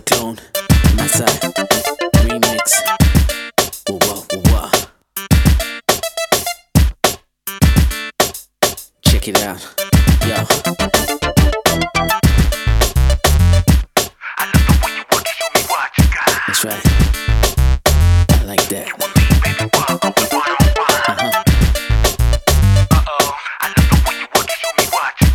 Tone, Massa, Remix. Whoa, whoa, whoa. Check it out, yo. I love the way you work it, show me what you got. That's right. I like that. You and me, baby, walk on one-on-one. Uh-oh. I love the way you work it, show me what you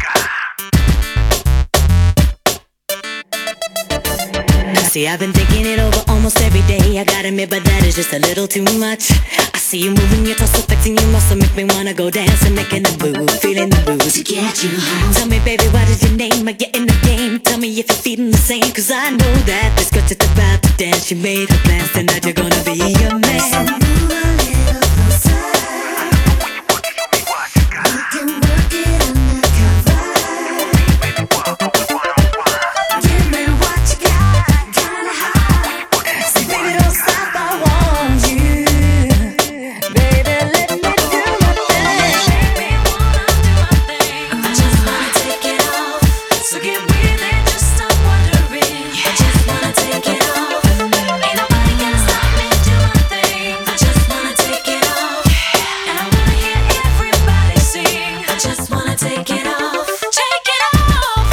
got. See, I've been thinking it over almost every day. I gotta admit, but that is just a little too much. I see you moving your torso, flexing your muscle, make me wanna go dance and making the move, feeling the blues to get you home. Tell me, baby, what is your name? Are you in the game? Tell me if you're feeling the same, cause I know that this girl just about to dance. She made her plans, tonight you're gonna be a man. So move a little closer. I love the way you work it, show me what you got. You can work it undercover. You and me, baby, walk on one-on-one. Give me what you got, kinda high. See, baby, don't stop, I want you. Baby, let me do my thing. Baby, wanna do my thing. I just wanna take it off. So get with it, just stop wondering. I just wanna take it off. Ain't nobody gonna stop me do my thing. I just wanna take it off. And I wanna hear everybody sing. I just wanna take it off. Take it off.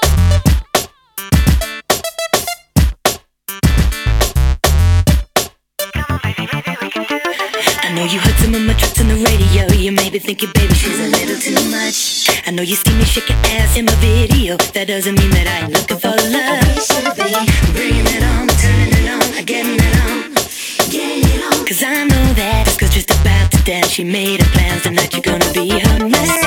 I know you heard some of my tracks on the radio. You may be thinking, baby, she's a little too much. I know you see me shake your ass in my video. That doesn't mean that I ain't looking for love. We should be bringing it on, turning it on, getting it on, getting it on. Cause I know that this girl's just about to dance. She made her plans, tonight you're gonna be her man.